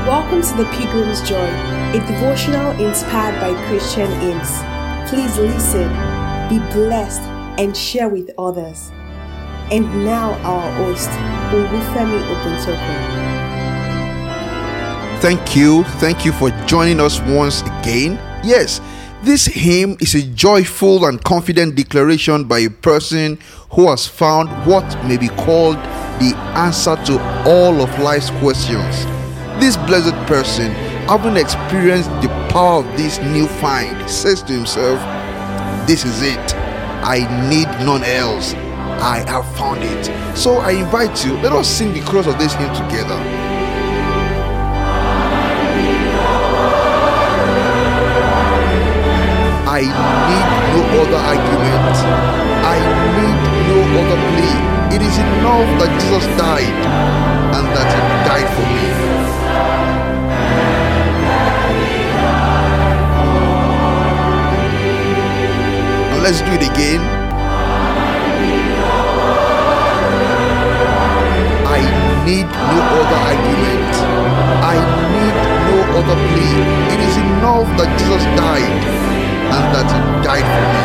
Welcome to The Pilgrim's Joy, a devotional inspired by Christian hymns. Please listen, be blessed, and share with others. And now our host, Olufemi Oguntokun. Thank you for joining us once again. Yes, this hymn is a joyful and confident declaration by a person who has found what may be called the answer to all of life's questions. This blessed person, having experienced the power of this new find, says to himself, "This is it. I need none else. I have found it." So I invite you, let us sing the chorus of this hymn together. I need no other argument. I need no other plea. It is enough that Jesus died and that He died for me. And let's do it again. I need no other argument. I need no other plea. It is enough that Jesus died and that He died for me.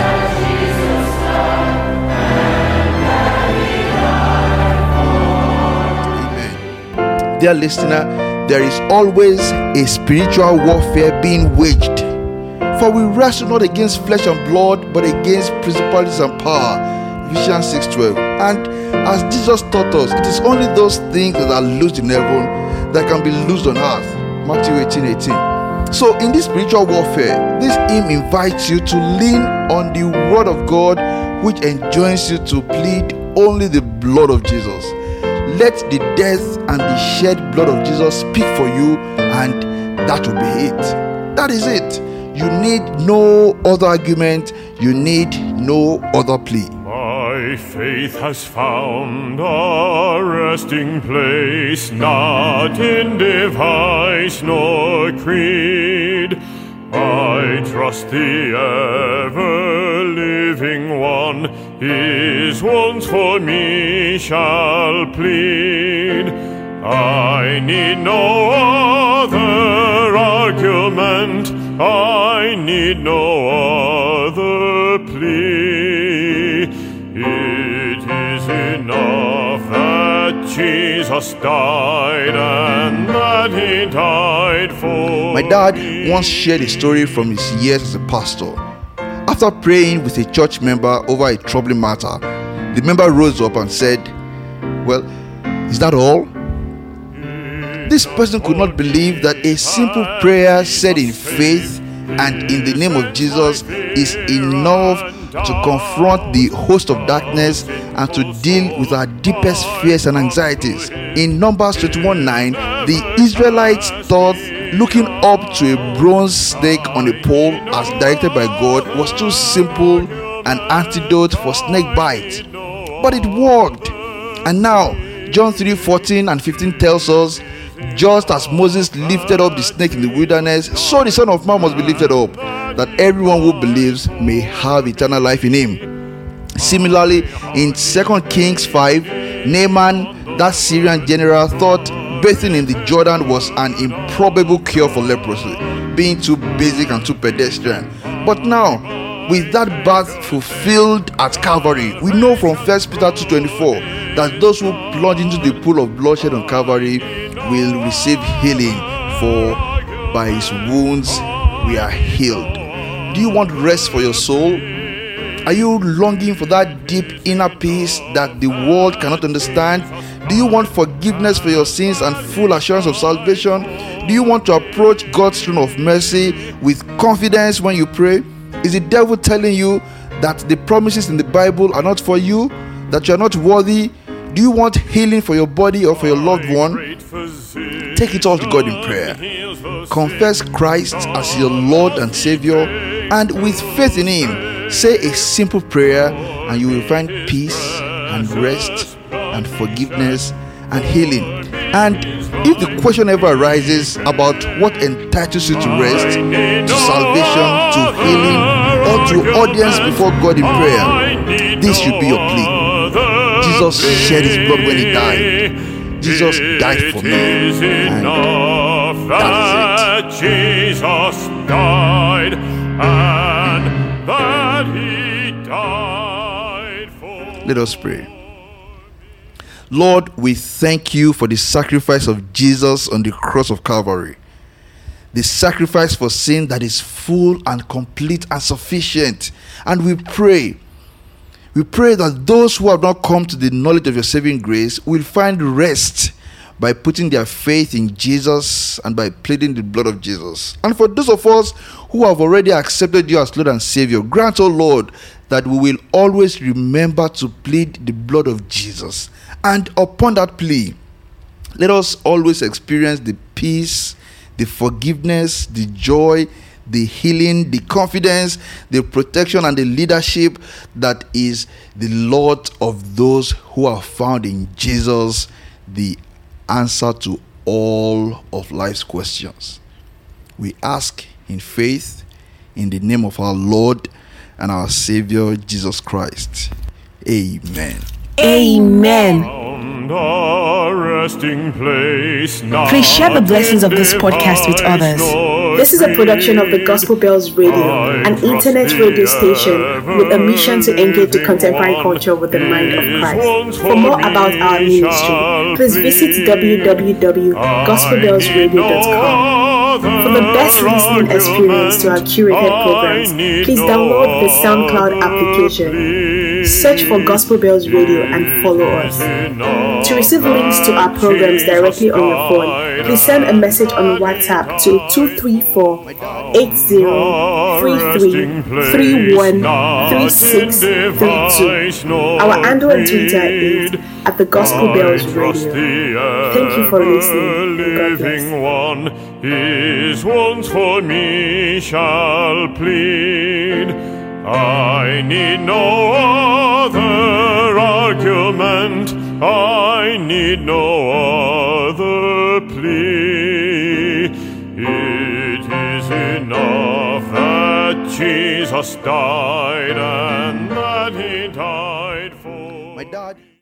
Amen. Dear listener, there is always a spiritual warfare being waged. For we wrestle not against flesh and blood, but against principalities and power. Ephesians 6:12. And as Jesus taught us, it is only those things that are loosed in heaven that can be loosed on earth. Matthew 18:18. So in this spiritual warfare, this hymn invites you to lean on the word of God, which enjoins you to plead only the blood of Jesus. Let the death and the shed blood of Jesus speak for you, and that will be it. That is it. You need no other argument. You need no other plea. My faith has found a resting place, not in device nor creed. I trust the ever-living One, His wounds for me shall plead. I need no other argument, I need no other plea. It is enough that Jesus died and that He died for My dad me. once shared a story from his years as a pastor. After praying with a church member over a troubling matter, the member rose up and said, "Well, is that all?" This person could not believe that a simple prayer said in faith and in the name of Jesus is enough to confront the host of darkness and to deal with our deepest fears and anxieties. In Numbers 21:9, the Israelites thought looking up to a bronze snake on a pole as directed by God was too simple an antidote for snake bite. But it worked. And now, John 3:14 and 15 tells us, just as Moses lifted up the snake in the wilderness, so the Son of Man must be lifted up, that everyone who believes may have eternal life in Him. Similarly, in 2 Kings 5, Naaman, that Syrian general, thought bathing in the Jordan was an improbable cure for leprosy, being too basic and too pedestrian. But now, with that bath fulfilled at Calvary, we know from 1 Peter 2:24 that those who plunge into the pool of bloodshed on Calvary will receive healing, for by His wounds we are healed. Do you want rest for your soul? Are you longing for that deep inner peace that the world cannot understand? Do you want forgiveness for your sins and full assurance of salvation? Do you want to approach God's throne of mercy with confidence when you pray? Is the devil telling you that the promises in the Bible are not for you, that you are not worthy? Do you want healing for your body or for your loved one? Take it all to God in prayer. Confess Christ as your Lord and Savior, and with faith in Him, say a simple prayer, and you will find peace and rest and forgiveness and healing. And if the question ever arises about what entitles you to rest, to salvation, to healing, or to audience before God in prayer, this should be your plea. Jesus shed His blood when He died. Jesus died for me. It is enough that Jesus died and that he died for. Let us pray. Lord, we thank you for the sacrifice of Jesus on the cross of Calvary. The sacrifice for sin that is full and complete and sufficient. And we pray that those who have not come to the knowledge of your saving grace will find rest by putting their faith in Jesus and by pleading the blood of Jesus. And for those of us who have already accepted you as Lord and Savior, grant, O Lord, that we will always remember to plead the blood of Jesus. And upon that plea, let us always experience the peace, the forgiveness, the joy, the healing, the confidence, the protection, and the leadership that is the lot of those who are found in Jesus, the answer to all of life's questions. We ask in faith in the name of our Lord and our Savior Jesus Christ. Amen. Amen. Please share the blessings of this podcast with others. This is a production of the Gospel Bells Radio, an internet radio station with a mission to engage the contemporary culture with the mind of Christ. For more about our ministry, please visit www.gospelbellsradio.com. For the best listening experience to our curated programs, please download the SoundCloud application. Search for Gospel Bells Radio and follow us. To receive links to our programs directly on your phone, please send a message on WhatsApp to 234-80-33-31-3632. Our handle on Twitter is at the Gospel Bells Radio. Thank you for listening. God bless. One his wounds for me shall plead. I need no other argument, I need no other plea. It is enough that Jesus died and that he died for. My dad